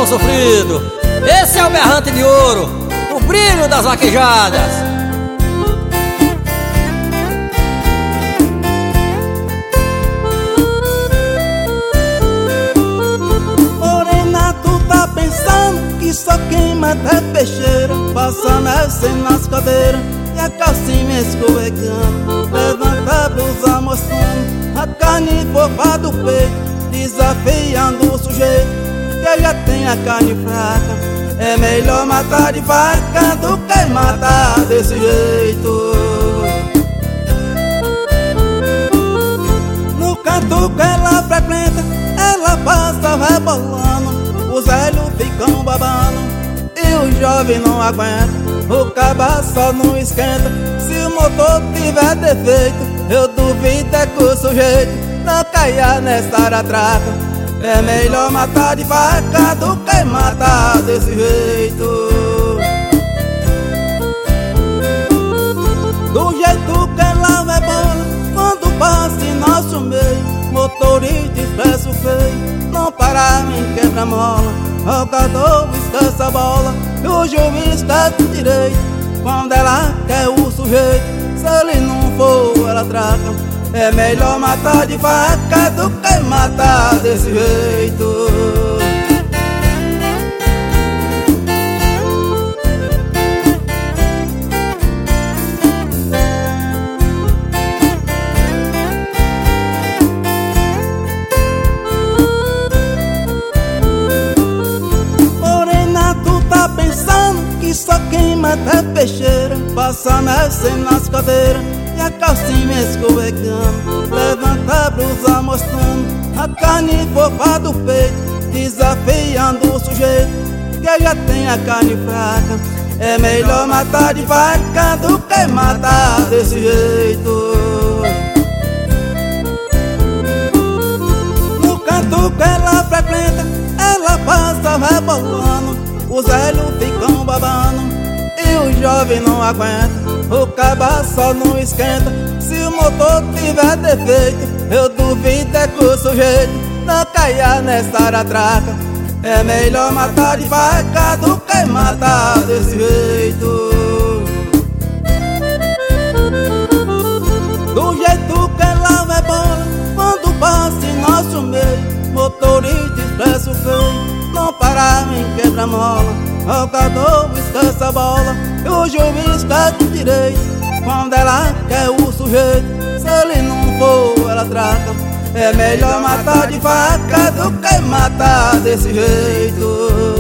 coração sofrido. Esse é o berrante de ouro, o brilho das vaquejadas. Que só quem mata é peixeira, passa messe nas cadeiras e a calcinha escorregando. Levanta a blusa mostrando a carne fofa do peito, desafiando o sujeito que já tem a carne fraca. É melhor matar de vaca do que matar desse jeito. No canto que ela frequenta, ela passa rebolando. Os velhos ficam babando e o jovem não aguenta. O cabaço não esquenta. Se o motor tiver defeito, eu duvido é que o sujeito não caia nessa aratraca. É melhor matar de vaca do que matar desse jeito. Do jeito que ela rebola quando passa em nosso meio, motorista expresso feio, não para em quebra-mola. Jogador esquece a bola e o juiz tá de direito. Quando ela quer o sujeito, se ele não for, ela traca. É melhor matar de vaca do que matar desse jeito. Só quem mata é peixeira, passa messe nas cadeiras e a calcinha escorregando. Levanta a blusa mostrando a carne fofa do peito, desafiando o sujeito que já tem a carne fraca. É melhor matar de vaca do que matar desse jeito. No canto que ela frequenta, ela passa rebolando. Os velhos ficam babando e o jovem não aguenta. O cabaço não esquenta. Se o motor tiver defeito, eu duvido é que o sujeito não caia nessa aratraca. É melhor matar de vaca do que matar desse jeito. Do jeito que ela rebola quando passa em nosso meio, motorista expresso feio, não para em quebra-mola. Jogador esquece a bola e o juiz tá de direito. Quando ela quer o sujeito, se ele não for, ela traca. É melhor matar de vaca do que matar desse jeito.